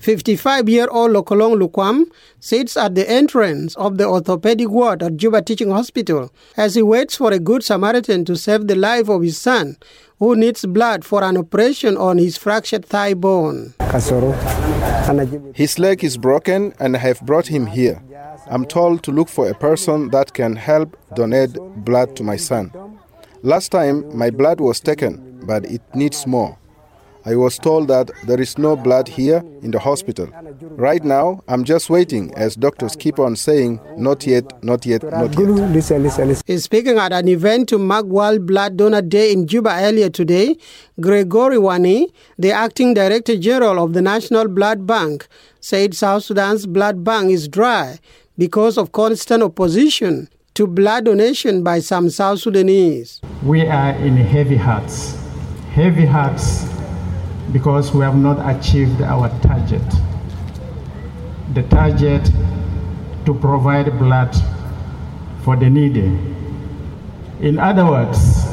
55-year-old Lokolong Lukwam sits at the entrance of the orthopedic ward at Juba Teaching Hospital as he waits for a good Samaritan to save the life of his son, who needs blood for an operation on his fractured thigh bone. His leg is broken and I have brought him here. I'm told to look for a person that can help donate blood to my son. Last time my blood was taken, but it needs more. I was told that there is no blood here in the hospital. Right now, I'm just waiting as doctors keep on saying, not yet, not yet, not yet. He's speaking at an event to mark World Blood Donor Day in Juba earlier today. Gregory Wani, the acting Director General of the National Blood Bank, said South Sudan's blood bank is dry because of constant opposition to blood donation by some South Sudanese. We are in heavy hearts because we have not achieved our target. The target to provide blood for the needy. In other words,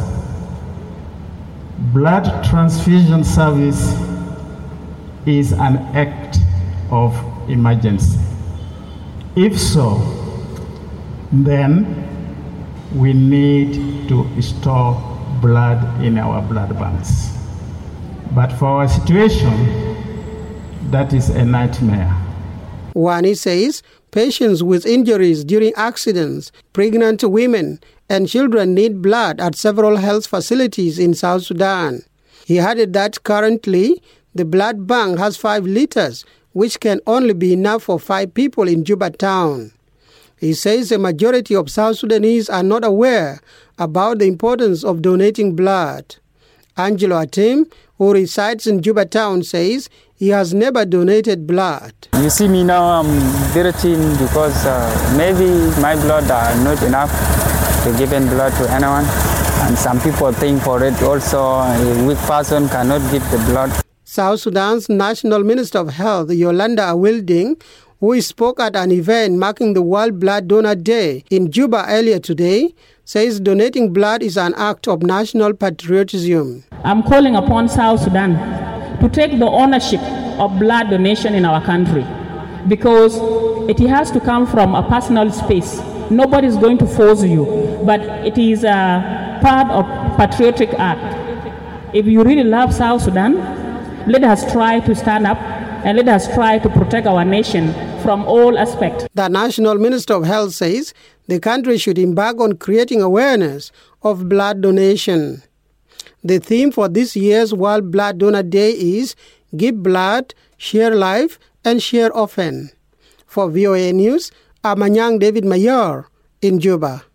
blood transfusion service is an act of emergency. If so, then we need to store blood in our blood banks. But for our situation, that is a nightmare. Wani says patients with injuries during accidents, pregnant women, and children need blood at several health facilities in South Sudan. He added that currently the blood bank has 5 liters, which can only be enough for 5 people in Juba town. He says the majority of South Sudanese are not aware about the importance of donating blood. Angelo Atim, who resides in Juba town, says he has never donated blood. You see me now, I'm very thin because maybe my blood are not enough to give blood to anyone. And some people think for it also a weak person cannot give the blood. South Sudan's National Minister of Health, Yolanda Awilding, who spoke at an event marking the World Blood Donor Day in Juba earlier today, says donating blood is an act of national patriotism. I'm calling upon South Sudan to take the ownership of blood donation in our country because it has to come from a personal space. Nobody is going to force you, but it is a part of patriotic act. If you really love South Sudan, let us try to stand up and let us try to protect our nation from all aspects. The National Minister of Health says the country should embark on creating awareness of blood donation. The theme for this year's World Blood Donor Day is Give Blood, Share Life, and Share Often. For VOA News, I'm Anyang David Mayor in Juba.